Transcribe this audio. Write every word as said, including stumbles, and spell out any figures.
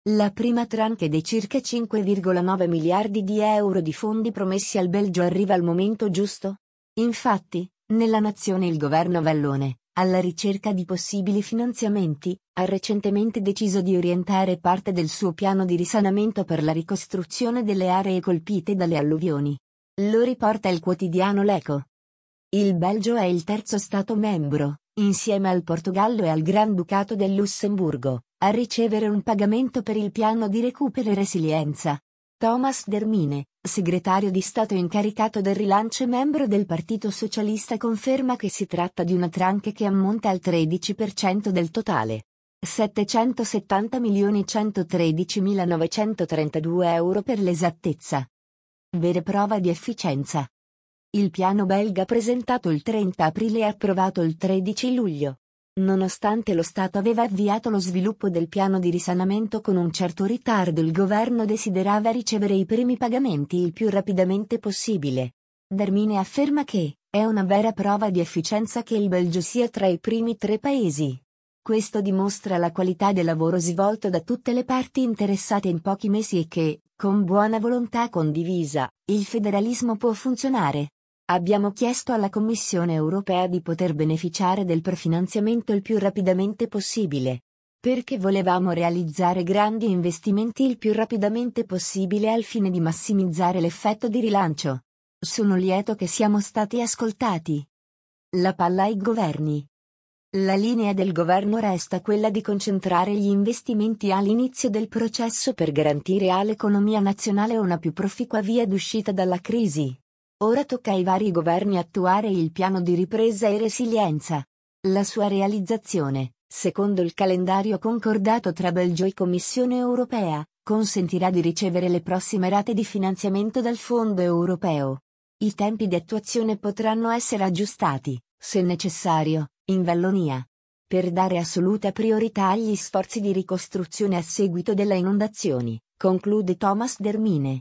La prima tranche dei circa cinque virgola nove miliardi di euro di fondi promessi al Belgio arriva al momento giusto? Infatti, nella nazione il governo vallone, alla ricerca di possibili finanziamenti, ha recentemente deciso di orientare parte del suo piano di risanamento per la ricostruzione delle aree colpite dalle alluvioni. Lo riporta il quotidiano L'Eco. Il Belgio è il terzo Stato membro, insieme al Portogallo e al Granducato del Lussemburgo, a ricevere un pagamento per il piano di recupero e resilienza. Thomas Dermine, segretario di Stato incaricato del rilancio e membro del Partito Socialista, conferma che si tratta di una tranche che ammonta al tredici per cento del totale. settecentosettanta milioni centotredicimilanovecentotrentadue euro per l'esattezza. Vera prova di efficienza. Il piano belga presentato il trenta aprile e approvato il tredici luglio. Nonostante lo Stato aveva avviato lo sviluppo del piano di risanamento con un certo ritardo, il governo desiderava ricevere i primi pagamenti il più rapidamente possibile. Dermine afferma che è una vera prova di efficienza che il Belgio sia tra i primi tre paesi. Questo dimostra la qualità del lavoro svolto da tutte le parti interessate in pochi mesi e che, con buona volontà condivisa, il federalismo può funzionare. Abbiamo chiesto alla Commissione europea di poter beneficiare del prefinanziamento il più rapidamente possibile. Perché volevamo realizzare grandi investimenti il più rapidamente possibile al fine di massimizzare l'effetto di rilancio. Sono lieto che siamo stati ascoltati. La palla ai governi. La linea del governo resta quella di concentrare gli investimenti all'inizio del processo per garantire all'economia nazionale una più proficua via d'uscita dalla crisi. Ora tocca ai vari governi attuare il piano di ripresa e resilienza. La sua realizzazione, secondo il calendario concordato tra Belgio e Commissione europea, consentirà di ricevere le prossime rate di finanziamento dal Fondo europeo. I tempi di attuazione potranno essere aggiustati, se necessario, in Vallonia, per dare assoluta priorità agli sforzi di ricostruzione a seguito delle inondazioni, conclude Thomas Dermine.